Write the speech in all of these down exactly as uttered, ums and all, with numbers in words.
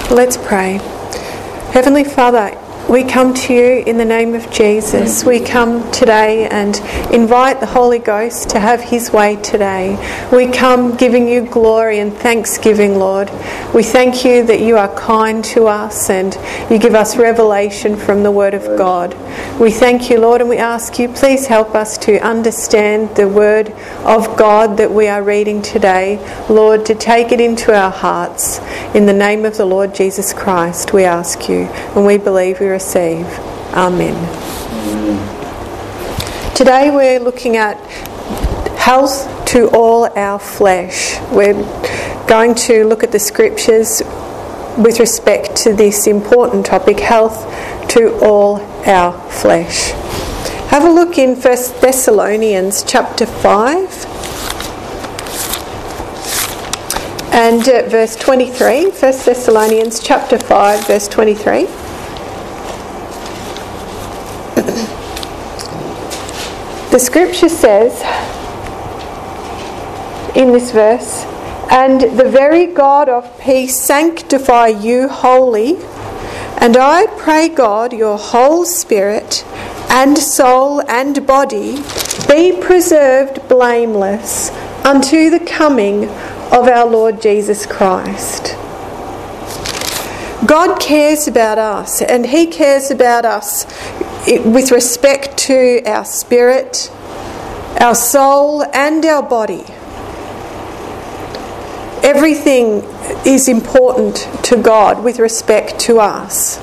Let's pray. Heavenly Father, we come to you in the name of Jesus. We come today and invite the Holy Ghost to have his way today. We come giving you glory and thanksgiving, Lord. We thank you that you are kind to us and you give us revelation from the Word of God. We thank you, Lord, and we ask you, please help us to understand the Word of God that we are reading today. Lord, to take it into our hearts. In the name of the Lord Jesus Christ, we ask you, and we believe we receive. Amen. Amen. Today we're looking at health to all our flesh. We're going to look at the scriptures with respect to this important topic, health to all our flesh. Have a look in First Thessalonians chapter five and uh, verse twenty-three. First Thessalonians chapter five, verse twenty-three. The scripture says in this verse, "And the very God of peace sanctify you wholly, and I pray God your whole spirit and soul and body be preserved blameless unto the coming of our Lord Jesus Christ." God cares about us, and he cares about us with respect to our spirit, our soul and our body. Everything is important to God with respect to us.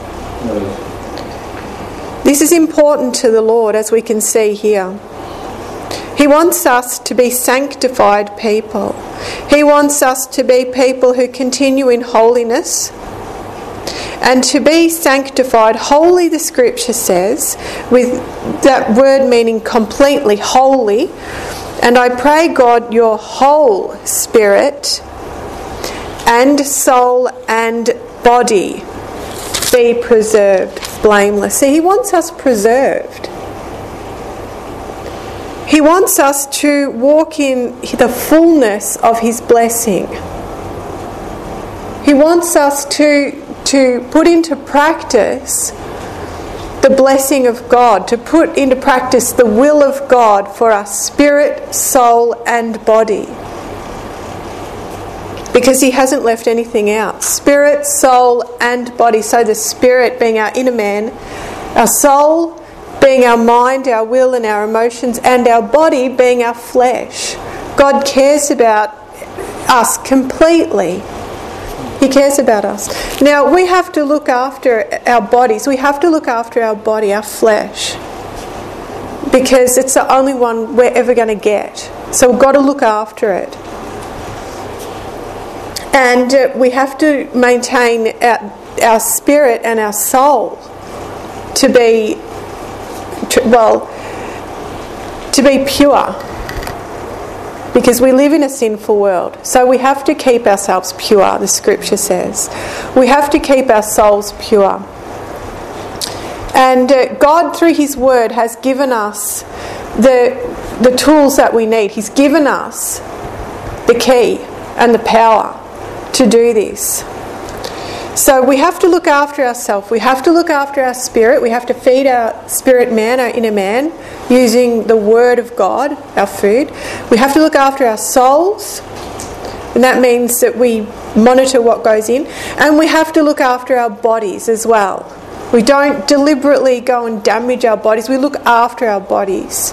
This is important to the Lord, as we can see here. He wants us to be sanctified people. He wants us to be people who continue in holiness. And to be sanctified, holy, the scripture says, with that word meaning completely holy. And I pray God your whole spirit and soul and body be preserved blameless. See, he wants us preserved. He wants us to walk in the fullness of his blessing. He wants us to to put into practice the blessing of God, to put into practice the will of God for our spirit, soul and body. Because he hasn't left anything out. Spirit, soul and body. So the spirit being our inner man, our soul being our mind, our will and our emotions, and our body being our flesh. God cares about us completely. He cares about us. Now, we have to look after our bodies. We have to look after our body, our flesh. Because it's the only one we're ever going to get. So we've got to look after it. And uh, we have to maintain our, our spirit and our soul to be, to, well, to be pure. Because we live in a sinful world. So we have to keep ourselves pure, the scripture says. We have to keep our souls pure. And uh, God, through his word, has given us the, the tools that we need. He's given us the key and the power to do this. So we have to look after ourselves. We have to look after our spirit. We have to feed our spirit man, our inner man, using the word of God, our food. We have to look after our souls. And that means that we monitor what goes in. And we have to look after our bodies as well. We don't deliberately go and damage our bodies. We look after our bodies.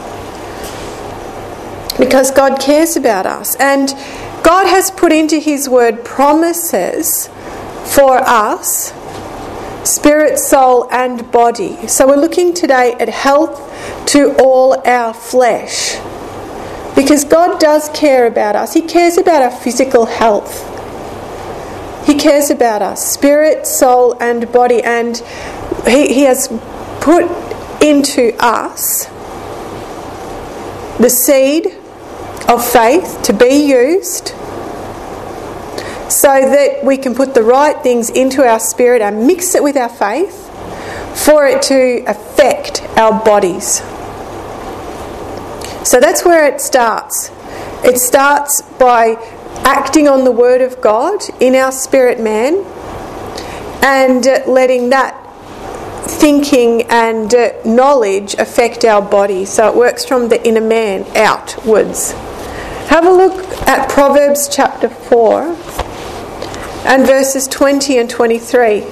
Because God cares about us. And God has put into his word promises for us, spirit, soul and body. So we're looking today at health to all our flesh. Because God does care about us. He cares about our physical health. He cares about us, spirit, soul and body. And he, he has put into us the seed of faith to be used so that we can put the right things into our spirit and mix it with our faith for it to affect our bodies. So that's where it starts. It starts by acting on the word of God in our spirit man, and uh, letting that thinking and uh, knowledge affect our body. So it works from the inner man outwards. Have a look at Proverbs chapter four and verses twenty and twenty-three.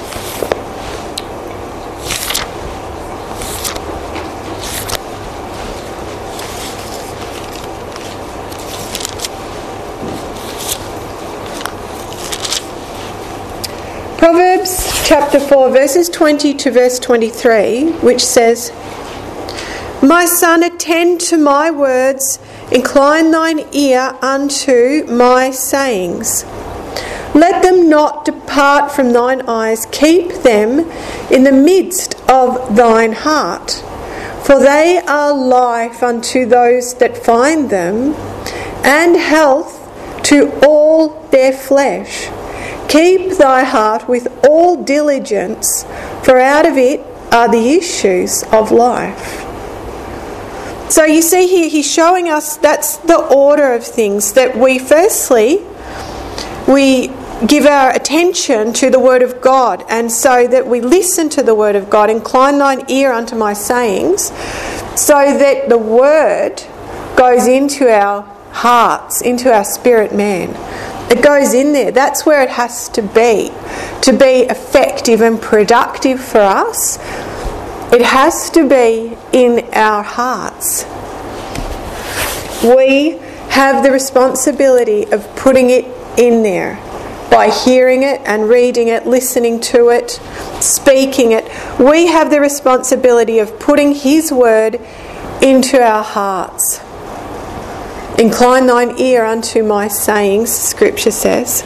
Proverbs chapter four, verses twenty to verse twenty-three, which says, "My son, attend to my words, incline thine ear unto my sayings. Let them not depart from thine eyes, keep them in the midst of thine heart. For they are life unto those that find them, and health to all their flesh. Keep thy heart with all diligence, for out of it are the issues of life." So you see here, he's showing us that's the order of things, that we firstly, we give our attention to the Word of God, and so that we listen to the Word of God. Incline thine ear unto my sayings, so that the Word goes into our hearts, into our spirit man. It goes in there. That's where it has to be. To be effective and productive for us, it has to be in our hearts. We have the responsibility of putting it in there by hearing it and reading it, listening to it, speaking it. We have the responsibility of putting His Word into our hearts. Incline thine ear unto my sayings, Scripture says.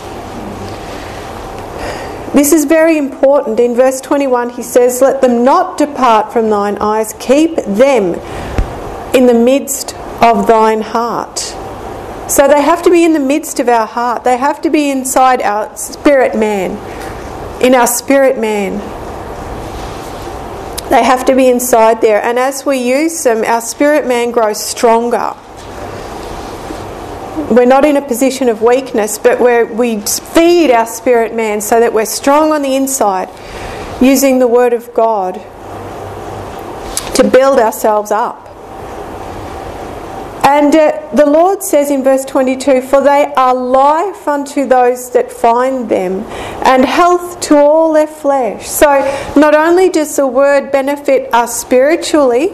This is very important. In verse twenty-one he says, "Let them not depart from thine eyes, keep them in the midst of thine heart." So they have to be in the midst of our heart. They have to be inside our spirit man. In our spirit man. They have to be inside there. And as we use them, our spirit man grows stronger. We're not in a position of weakness, but we're, we feed our spirit man so that we're strong on the inside, using the Word of God to build ourselves up. And uh, the Lord says in verse twenty-two, "For they are life unto those that find them, and health to all their flesh." So not only does the Word benefit us spiritually,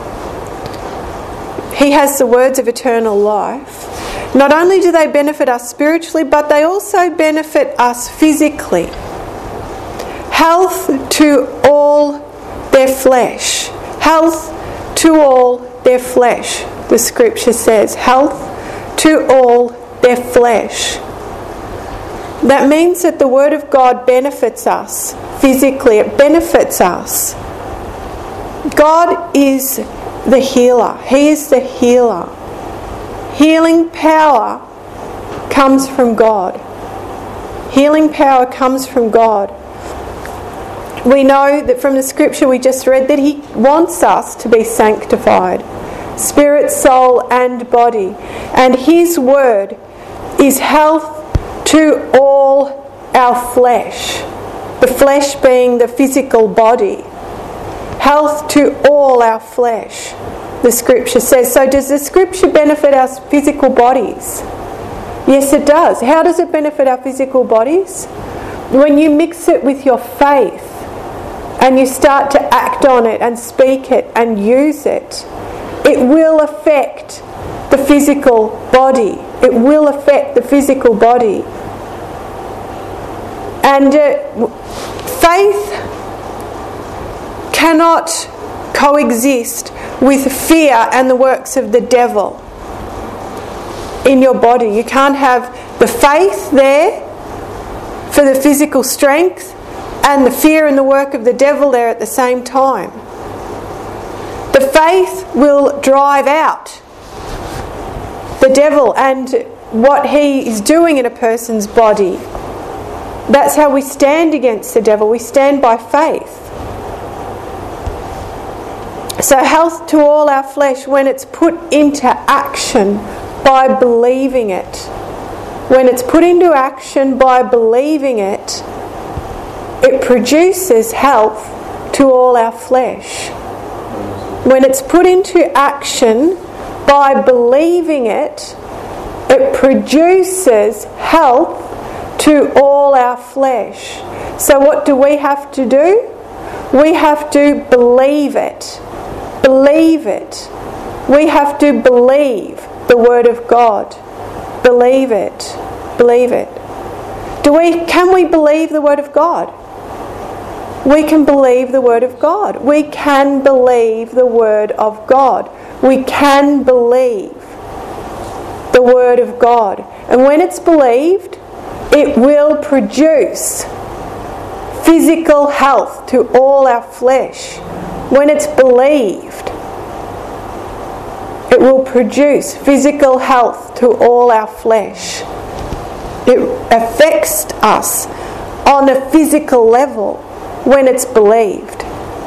He has the words of eternal life. Not only do they benefit us spiritually, but they also benefit us physically. Health to all their flesh. Health to all their flesh, the Scripture says. Health to all their flesh. That means that the Word of God benefits us physically. It benefits us. God is the healer. He is the healer. Healing power comes from God. Healing power comes from God. We know that from the Scripture we just read that He wants us to be sanctified, spirit, soul and body. And His Word is health to all our flesh. The flesh being the physical body. Health to all our flesh, the Scripture says. So does the Scripture benefit our physical bodies? Yes, it does. How does it benefit our physical bodies? When you mix it with your faith and you start to act on it and speak it and use it, it will affect the physical body. It will affect the physical body. And uh, faith cannot coexist with fear and the works of the devil in your body. You can't have the faith there for the physical strength and the fear and the work of the devil there at the same time. The faith will drive out the devil and what he is doing in a person's body. That's how we stand against the devil. We stand by faith. So health to all our flesh, when it's put into action by believing it. When it's put into action by believing it, it produces health to all our flesh. When it's put into action by believing it, it produces health to all our flesh. So what do we have to do? We have to believe it. Believe it. We have to believe the Word of God. Believe it. Believe it. Do we? Can we believe the Word of God? We can believe the Word of God. We can believe the Word of God. We can believe the Word of God. And when it's believed, it will produce physical health to all our flesh. When it's believed, it will produce physical health to all our flesh. It affects us on a physical level when it's believed.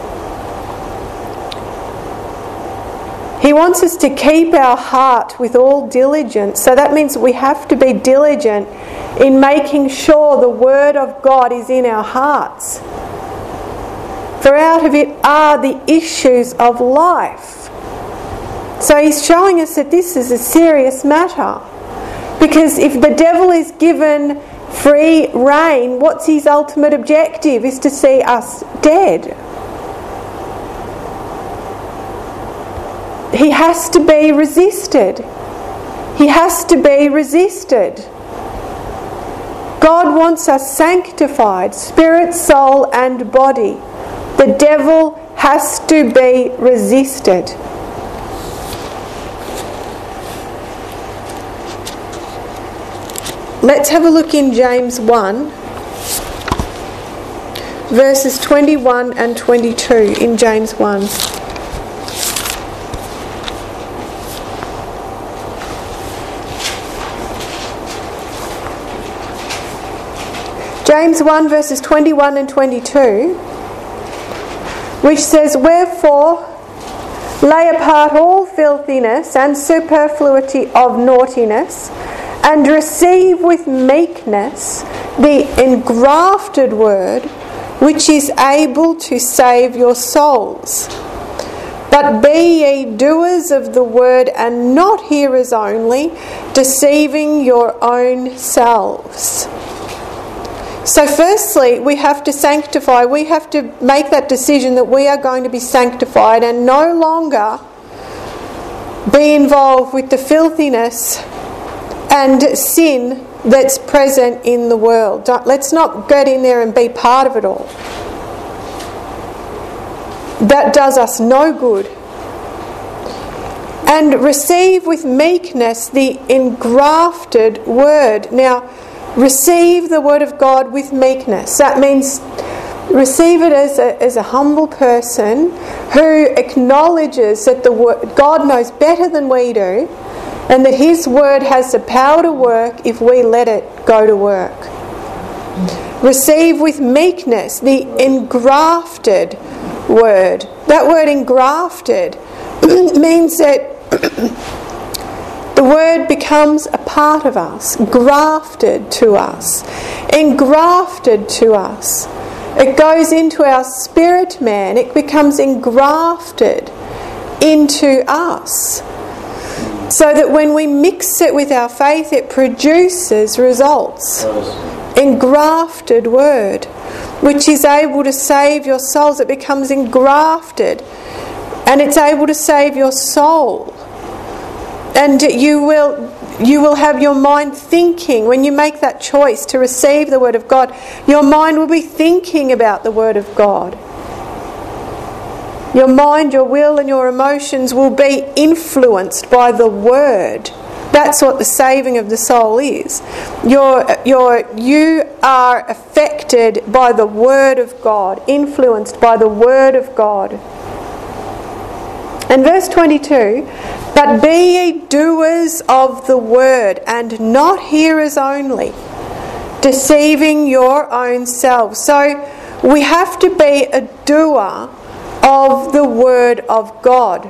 He wants us to keep our heart with all diligence. So that means we have to be diligent in making sure the Word of God is in our hearts. For out of it are the issues of life. So he's showing us that this is a serious matter. Because if the devil is given free rein, what's his ultimate objective? Is to see us dead. He has to be resisted. He has to be resisted. God wants us sanctified, spirit, soul and body. The devil has to be resisted. Let's have a look in James one, verses twenty-one and twenty-two in James one. James one verses twenty-one and twenty-two, which says, "Wherefore lay apart all filthiness and superfluity of naughtiness, and receive with meekness the engrafted word, which is able to save your souls. But be ye doers of the word, and not hearers only, deceiving your own selves." So firstly, we have to sanctify. We have to make that decision that we are going to be sanctified and no longer be involved with the filthiness and sin that's present in the world. Don't, let's not get in there and be part of it all. That does us no good. And receive with meekness the engrafted word. Now, receive the word of God with meekness. That means receive it as a, as a humble person who acknowledges that the word, God knows better than we do, and that His word has the power to work if we let it go to work. Receive with meekness the engrafted word. That word engrafted means that the word becomes a part of us, grafted to us, engrafted to us. It goes into our spirit man. It becomes engrafted into us. So that when we mix it with our faith, it produces results. Engrafted word, which is able to save your souls. It becomes engrafted, and it's able to save your soul. And you will you will have your mind thinking, when you make that choice to receive the Word of God, your mind will be thinking about the Word of God. Your mind, your will and your emotions will be influenced by the Word. That's what the saving of the soul is. You're, you're, you are affected by the Word of God, influenced by the Word of God. And verse twenty-two, "But be ye doers of the word, and not hearers only, deceiving your own selves." So we have to be a doer of the word of God,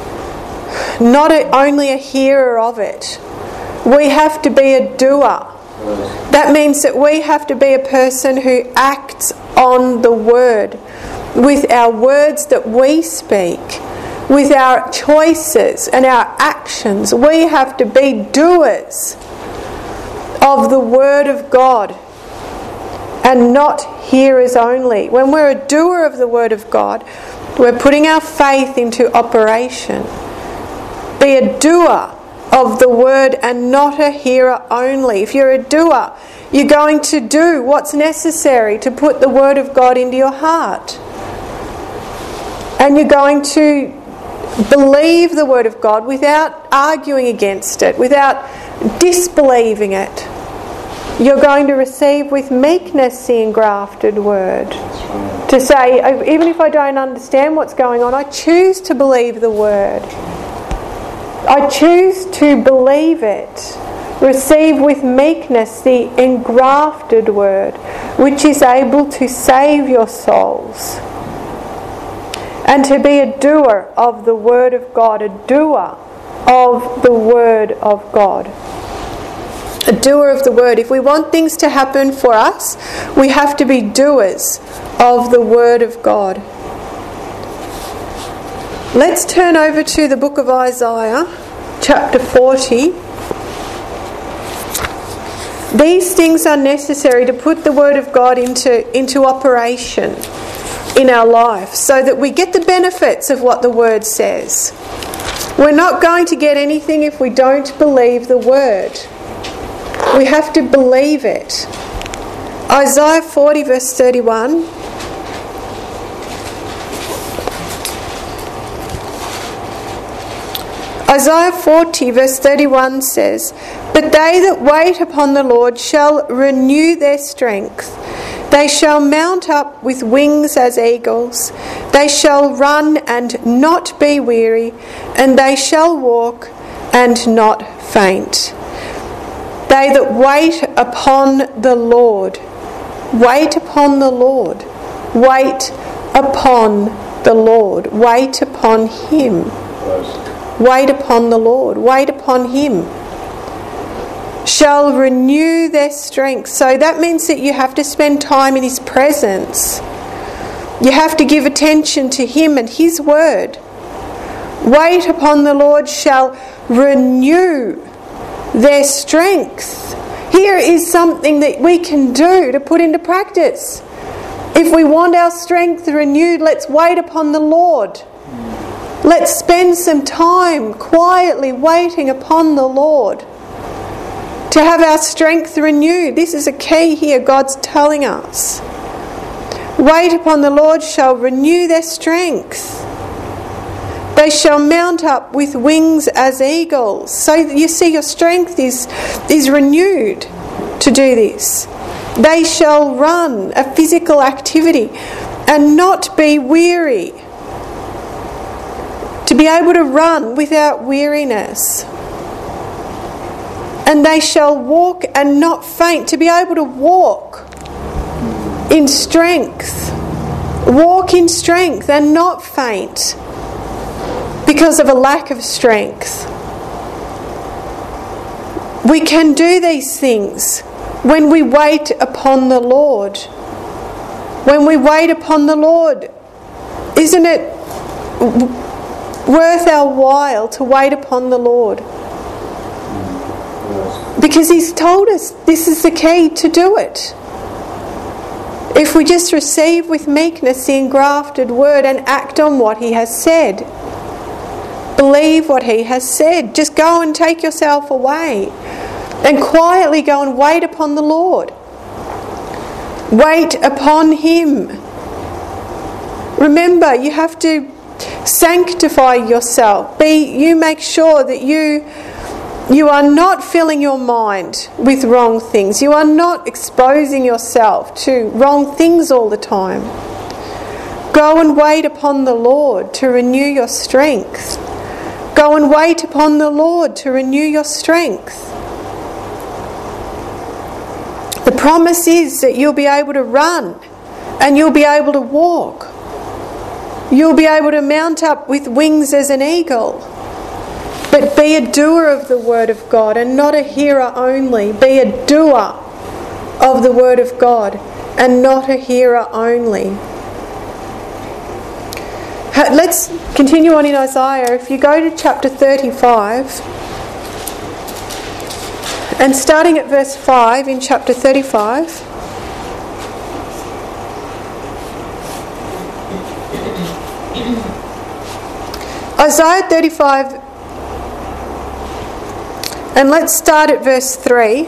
not a, only a hearer of it. We have to be a doer That means that we have to be a person who acts on the word with our words that we speak, with our choices and our actions. We have to be doers of the word of God and not hearers only. When we're a doer of the word of God, we're putting our faith into operation. Be a doer of the word and not a hearer only. If you're a doer, you're going to do what's necessary to put the word of God into your heart. And you're going to believe the word of God without arguing against it, without disbelieving it. You're going to receive with meekness the engrafted word. To say, even if I don't understand what's going on, I choose to believe the word. I choose to believe it. Receive with meekness the engrafted word, which is able to save your souls. And to be a doer of the word of God, a doer of the word of God. A doer of the word. If we want things to happen for us, we have to be doers of the word of God. Let's turn over to the book of Isaiah, chapter forty. These things are necessary to put the word of God into, into operation in our life so that we get the benefits of what the word says. We're not going to get anything if we don't believe the word. We have to believe it. Isaiah forty verse thirty-one. Isaiah forty verse thirty-one says, "But they that wait upon the Lord shall renew their strength. They shall mount up with wings as eagles. They shall run and not be weary, and they shall walk and not faint." They that wait upon the Lord. Wait upon the Lord. Wait upon the Lord. Wait upon Him. Wait upon the Lord. Wait upon Him. Shall renew their strength. So that means that you have to spend time in His presence. You have to give attention to Him and His word. Wait upon the Lord shall renew their strength. Here is something that we can do to put into practice. If we want our strength renewed, let's wait upon the Lord. Let's spend some time quietly waiting upon the Lord to have our strength renewed. This is a key here God's telling us. Wait upon the Lord shall renew their strength. They shall mount up with wings as eagles. So you see your strength is, is renewed to do this. They shall run, a physical activity, and not be weary. To be able to run without weariness. And they shall walk and not faint. To be able to walk in strength. Walk in strength and not faint because of a lack of strength. We can do these things when we wait upon the Lord. When we wait upon the Lord, isn't it worth our while to wait upon the Lord? Because He's told us this is the key to do it. If we just receive with meekness the engrafted word and act on what He has said. Believe what He has said. Just go and take yourself away and quietly go and wait upon the Lord. Wait upon Him. Remember, you have to sanctify yourself. Be you make sure that you you are not filling your mind with wrong things. You are not exposing yourself to wrong things all the time. Go and wait upon the Lord to renew your strength. Go and wait upon the Lord to renew your strength. The promise is that you'll be able to run and you'll be able to walk. You'll be able to mount up with wings as an eagle. but be a doer of the word of God and not a hearer only. Be a doer of the word of God and not a hearer only. Let's continue on in Isaiah. If you go to chapter thirty-five, and starting at verse five in chapter thirty-five, Isaiah thirty-five, and let's start at verse three.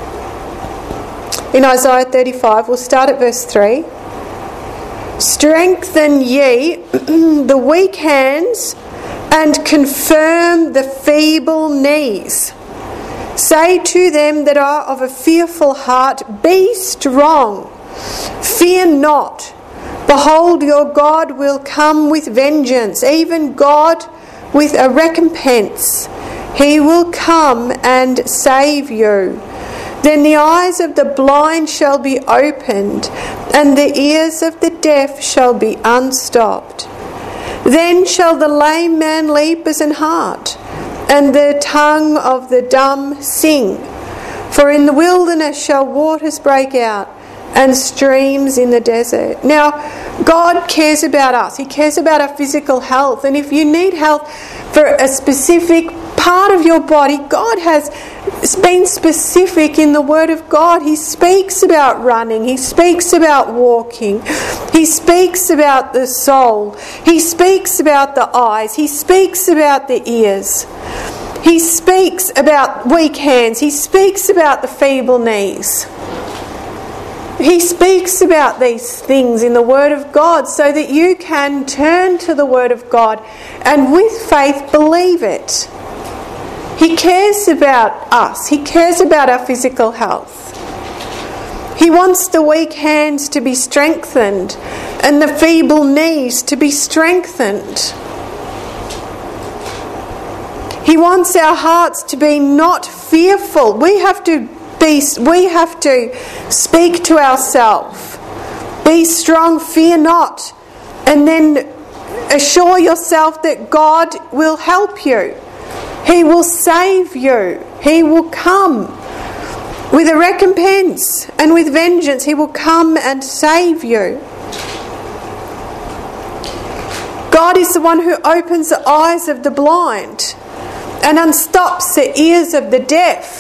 In Isaiah thirty-five, we'll start at verse three. Strengthen ye the weak hands and confirm the feeble knees. Say to them that are of a fearful heart, be strong, fear not. Behold, your God will come with vengeance, even God with a recompense. He will come and save you. Then the eyes of the blind shall be opened, and the ears of the deaf shall be unstopped. Then shall the lame man leap as an hart, and the tongue of the dumb sing. For in the wilderness shall waters break out, and streams in the desert. Now, God cares about us. He cares about our physical health. And if you need health for a specific part of your body, God has been specific in the Word of God. He speaks about running. He speaks about walking. He speaks about the soul. He speaks about the eyes. He speaks about the ears. He speaks about weak hands. He speaks about the feeble knees. He speaks about these things in the Word of God so that you can turn to the Word of God and with faith believe it. He cares about us. He cares about our physical health. He wants the weak hands to be strengthened and the feeble knees to be strengthened. He wants our hearts to be not fearful. We have to be, we have to speak to ourselves. Be strong, fear not. And then assure yourself that God will help you. He will save you. He will come with a recompense and with vengeance. He will come and save you. God is the one who opens the eyes of the blind and unstops the ears of the deaf.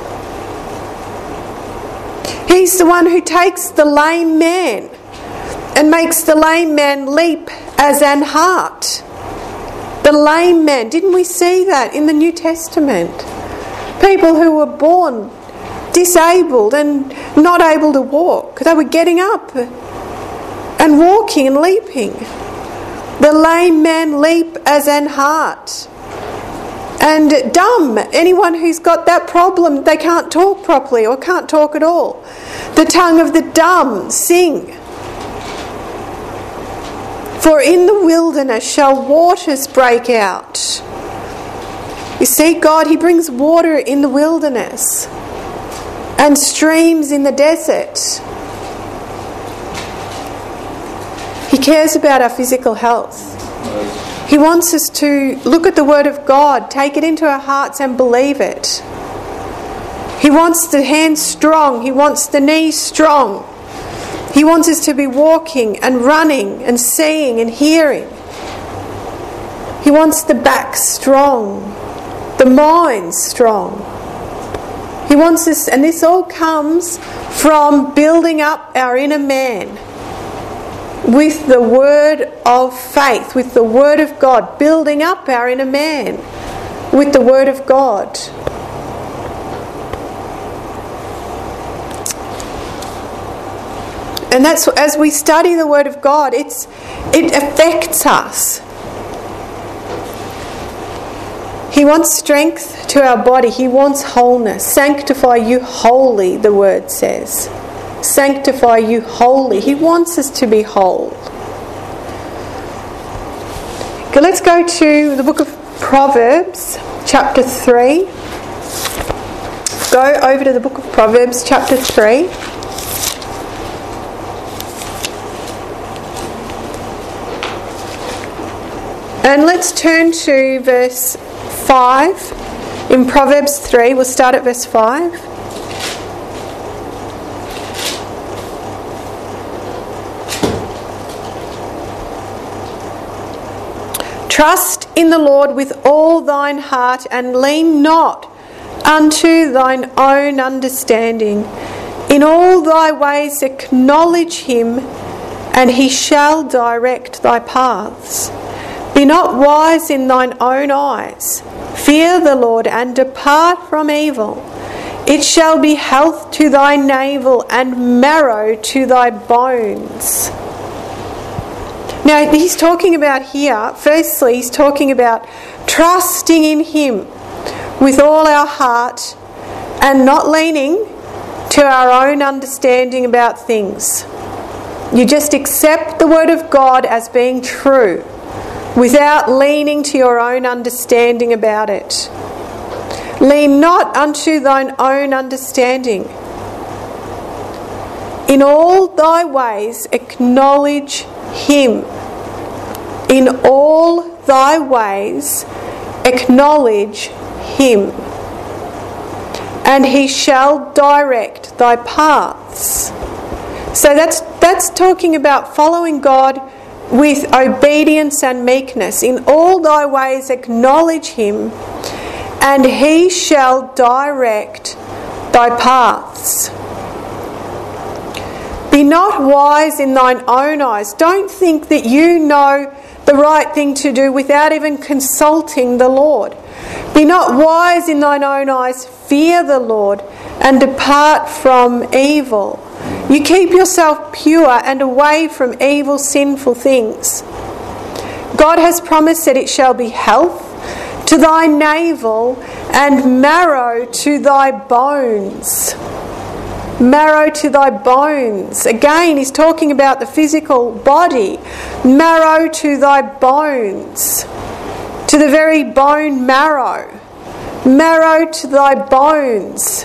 He's the one who takes the lame man and makes the lame man leap as an hart. The lame man, didn't we see that in the New Testament? People who were born disabled and not able to walk. They were getting up and walking and leaping. The lame man leap as an hart. And dumb, anyone who's got that problem, they can't talk properly or can't talk at all. The tongue of the dumb sing. For in the wilderness shall waters break out. You see, God, He brings water in the wilderness and streams in the desert. He cares about our physical health. He wants us to look at the Word of God, take it into our hearts and believe it. He wants the hands strong. He wants the knees strong. He wants us to be walking and running and seeing and hearing. He wants the back strong, the mind strong. He wants us, and this all comes from building up our inner man with the word of faith, with the Word of God, building up our inner man with the Word of God. And that's, as we study the Word of God, it's it affects us. He wants strength to our body. He wants wholeness. Sanctify you wholly, the Word says. Sanctify you wholly. He wants us to be whole. Okay, let's go to the book of Proverbs, chapter three. Go over to the book of Proverbs, chapter three. And let's turn to verse five in Proverbs three. We'll start at verse five. Trust in the Lord with all thine heart, and lean not unto thine own understanding. In all thy ways acknowledge him, and he shall direct thy paths. Be not wise in thine own eyes. Fear the Lord, and depart from evil. It shall be health to thy navel, and marrow to thy bones. Now, he's talking about here, firstly, he's talking about trusting in him with all our heart and not leaning to our own understanding about things. You just accept the word of God as being true without leaning to your own understanding about it. Lean not unto thine own understanding. In all thy ways acknowledge him. In all thy ways acknowledge him, and he shall direct thy paths. So that's that's talking about following God with obedience and meekness. In all thy ways acknowledge him, and he shall direct thy paths. Be not wise in thine own eyes. Don't think that you know the right thing to do without even consulting the Lord. Be not wise in thine own eyes. Fear the Lord, and depart from evil. You keep yourself pure and away from evil, sinful things. God has promised that it shall be health to thy navel and marrow to thy bones. Marrow to thy bones. Again, he's talking about the physical body. Marrow to thy bones. To the very bone marrow. Marrow to thy bones.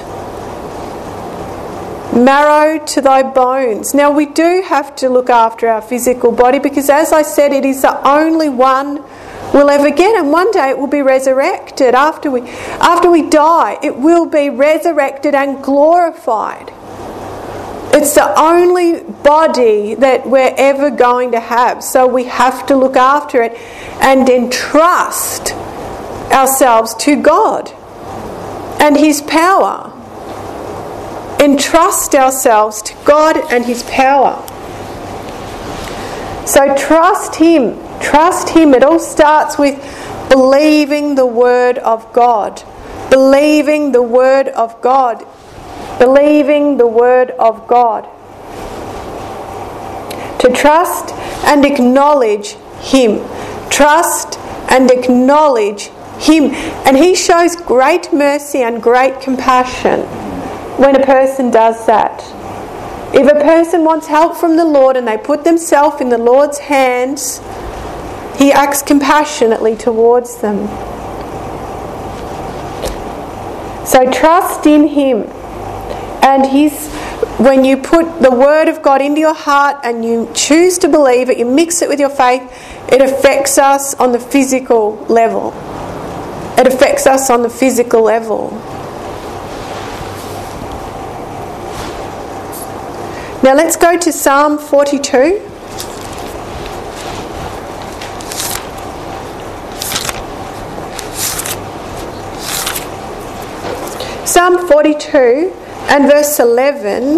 Marrow to thy bones. Now, we do have to look after our physical body because, as I said, it is the only one we'll ever get, and one day it will be resurrected. After we, after we die, it will be resurrected and glorified. It's the only body that we're ever going to have, so we have to look after it and entrust ourselves to God and his power. Entrust ourselves to God and his power. So trust him. Trust him. It all starts with believing the word of God. Believing the word of God. Believing the word of God. To trust and acknowledge him. Trust and acknowledge him. And he shows great mercy and great compassion when a person does that. If a person wants help from the Lord and they put themselves in the Lord's hands, he acts compassionately towards them. So trust in him. And he's, when you put the word of God into your heart and you choose to believe it, you mix it with your faith, it affects us on the physical level. It affects us on the physical level. Now let's go to Psalm forty-two. Psalm forty-two and verse eleven.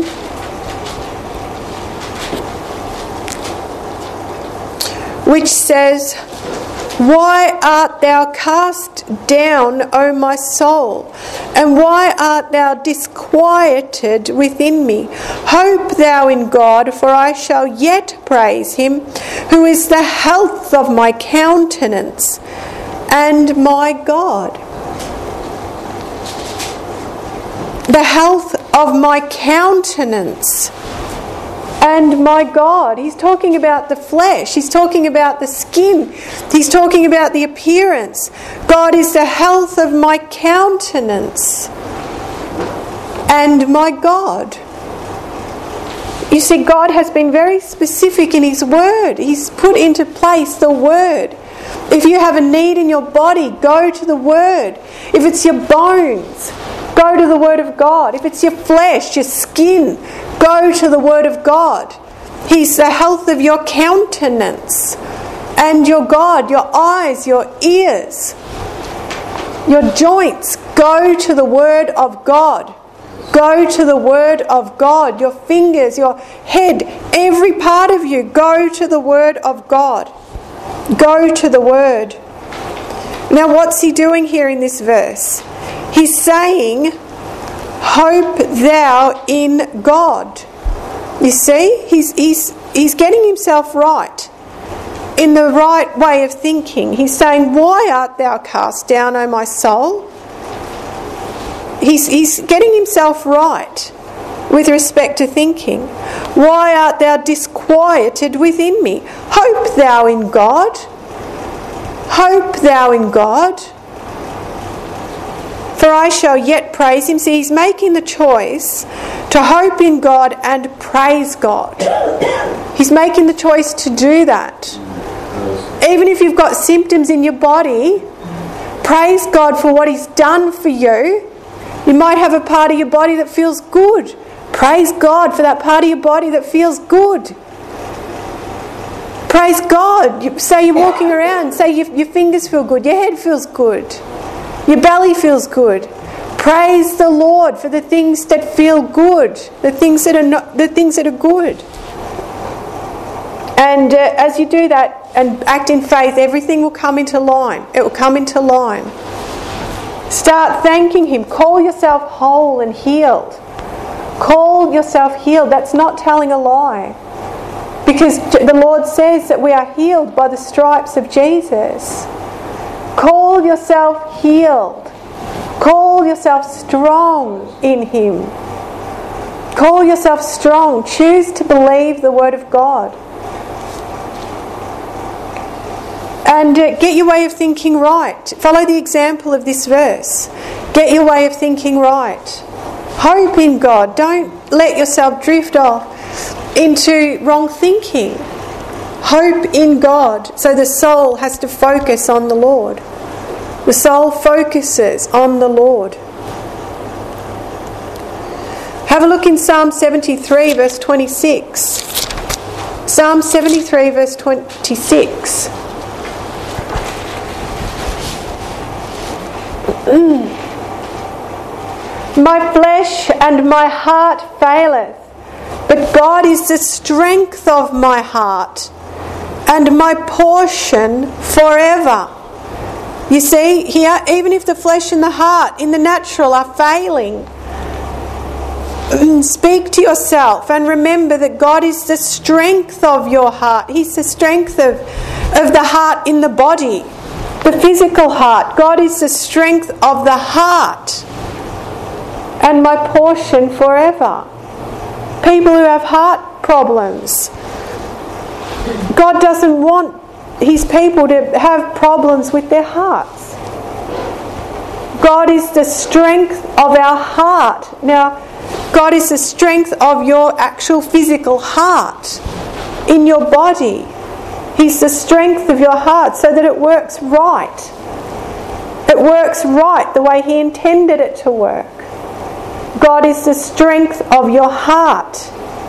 Which says, "Why art thou cast down, O my soul? And why art thou disquieted within me? Hope thou in God, for I shall yet praise him, who is the health of my countenance and my God." The health of my countenance and my God. He's talking about the flesh. He's talking about the skin. He's talking about the appearance. God is the health of my countenance and my God. You see, God has been very specific in his word. He's put into place the word. If you have a need in your body, go to the Word. If it's your bones, go to the Word of God. If it's your flesh, your skin, go to the Word of God. He's the health of your countenance and your God, your eyes, your ears, your joints. Go to the Word of God. Go to the Word of God. Your fingers, your head, every part of you, go to the Word of God. Go to the Word. Now what's he doing here in this verse? He's saying, hope thou in God. You see, he's, he's, he's getting himself right, in the right way of thinking. He's saying, why art thou cast down, O my soul? He's, he's getting himself right with respect to thinking. Why art thou disquieted within me? Hope thou in God. Hope thou in God. For I shall yet praise him. See, he's making the choice to hope in God and praise God. He's making the choice to do that. Even if you've got symptoms in your body, praise God for what he's done for you. You might have a part of your body that feels good. Praise God for that part of your body that feels good. Praise God. You, say you're walking around, say your, your fingers feel good, your head feels good, your belly feels good. Praise the Lord for the things that feel good, the things that are not, the things that are good. And uh, as you do that and act in faith, everything will come into line. It will come into line. Start thanking him. Call yourself whole and healed. Call yourself healed. That's not telling a lie. Because the Lord says that we are healed by the stripes of Jesus. Call yourself healed. Call yourself strong in him. Call yourself strong. Choose to believe the Word of God. And uh, get your way of thinking right. Follow the example of this verse. Get your way of thinking right. Hope in God. Don't let yourself drift off into wrong thinking. Hope in God. So the soul has to focus on the Lord. The soul focuses on the Lord. Have a look in Psalm seventy-three verse twenty-six. Psalm seventy-three verse twenty-six. Mm. My flesh and my heart faileth, but God is the strength of my heart and my portion forever. You see, here, even if the flesh and the heart in the natural are failing, speak to yourself and remember that God is the strength of your heart. He's the strength of, of the heart in the body, the physical heart. God is the strength of the heart and my portion forever. People who have heart problems, God doesn't want his people to have problems with their hearts. God is the strength of our heart. Now, God is the strength of your actual physical heart in your body. He's the strength of your heart so that it works right. It works right the way he intended it to work. God is the strength of your heart.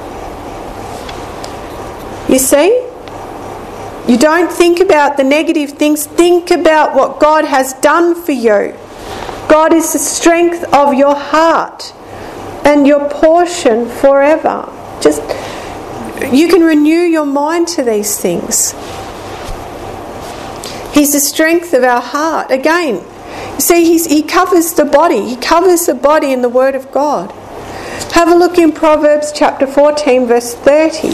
You see? You don't think about the negative things. Think about what God has done for you. God is the strength of your heart and your portion forever. Just, you can renew your mind to these things. He's the strength of our heart. Again, you see, he's, he covers the body. He covers the body in the Word of God. Have a look in Proverbs chapter fourteen, verse thirty.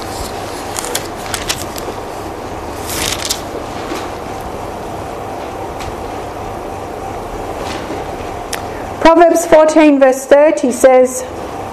Proverbs fourteen verse thirty says,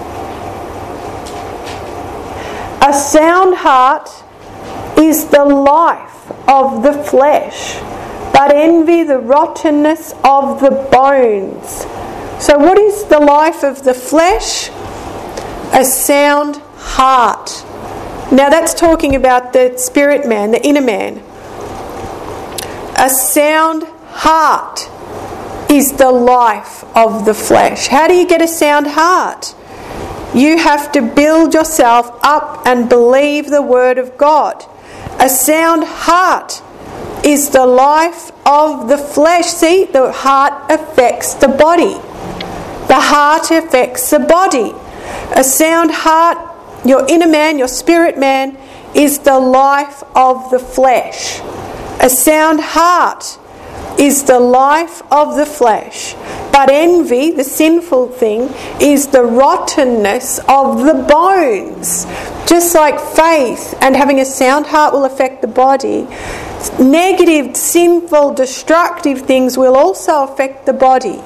a sound heart is the life of the flesh, but envy the rottenness of the bones. So what is the life of the flesh? A sound heart. Now that's talking about the spirit man, the inner man. A sound heart is the life of the flesh. How do you get a sound heart? You have to build yourself up and believe the Word of God. A sound heart is the life of the flesh. See, the heart affects the body. The heart affects the body. A sound heart, your inner man, your spirit man, is the life of the flesh. A sound heart is the life of the flesh. But envy, the sinful thing, is the rottenness of the bones. Just like faith and having a sound heart will affect the body, negative, sinful, destructive things will also affect the body.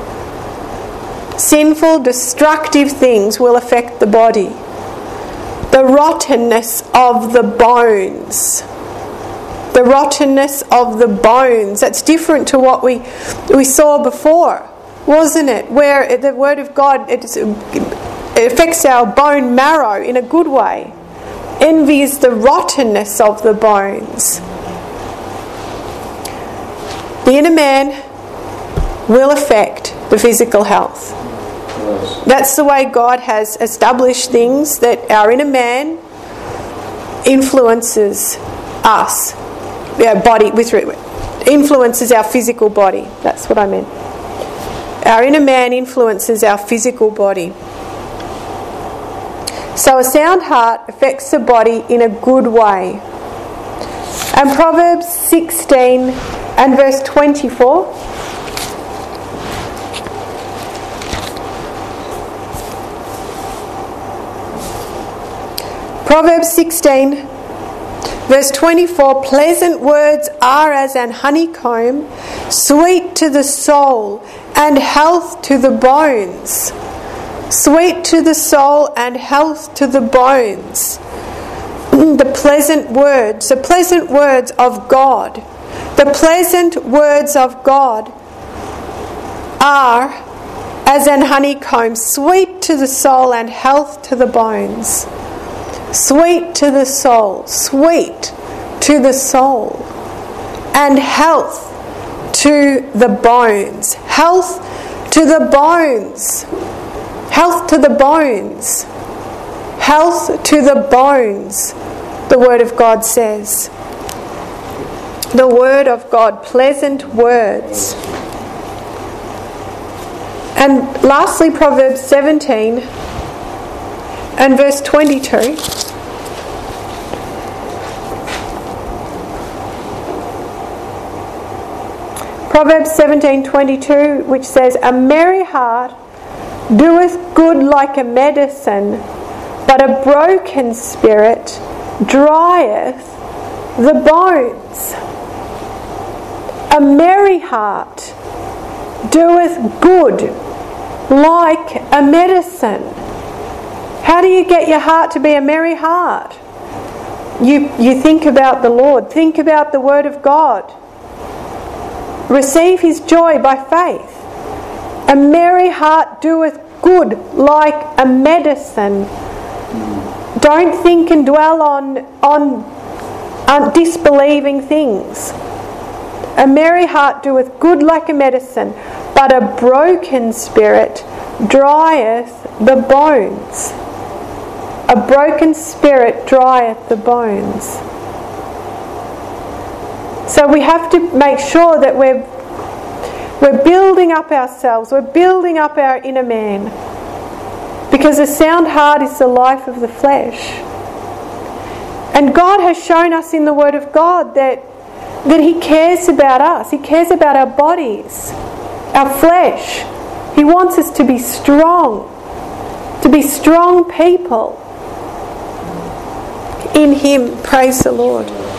Sinful, destructive things will affect the body. The rottenness of the bones. The rottenness of the bones. That's different to what we we saw before, wasn't it? Where the Word of God, it, it affects our bone marrow in a good way. Envy is the rottenness of the bones. The inner man will affect the physical health. That's the way God has established things, that our inner man influences us. Our body with influences our physical body. That's what I meant. Our inner man influences our physical body. So a sound heart affects the body in a good way. And Proverbs sixteen and verse twenty-four. Proverbs sixteen verse twenty-four, pleasant words are as an honeycomb, sweet to the soul and health to the bones. Sweet to the soul and health to the bones. The pleasant words, the pleasant words of God, the pleasant words of God are as an honeycomb, sweet to the soul and health to the bones. Sweet to the soul, sweet to the soul, and health to the bones. Health to the bones. Health to the bones. Health to the bones, the Word of God says. The Word of God, pleasant words. And lastly, Proverbs seventeen and verse twenty-two. Proverbs seventeen twenty-two, which says, a merry heart doeth good like a medicine, but a broken spirit drieth the bones. A merry heart doeth good like a medicine. How do you get your heart to be a merry heart? You, you think about the Lord. Think about the Word of God. Receive His joy by faith. A merry heart doeth good like a medicine. Don't think and dwell on, on, on disbelieving things. A merry heart doeth good like a medicine, but a broken spirit drieth the bones. A broken spirit drieth the bones. So we have to make sure that we're we're building up ourselves, we're building up our inner man. Because a sound heart is the life of the flesh. And God has shown us in the Word of God that, that He cares about us. He cares about our bodies, our flesh. He wants us to be strong, to be strong people in Him. Praise the Lord.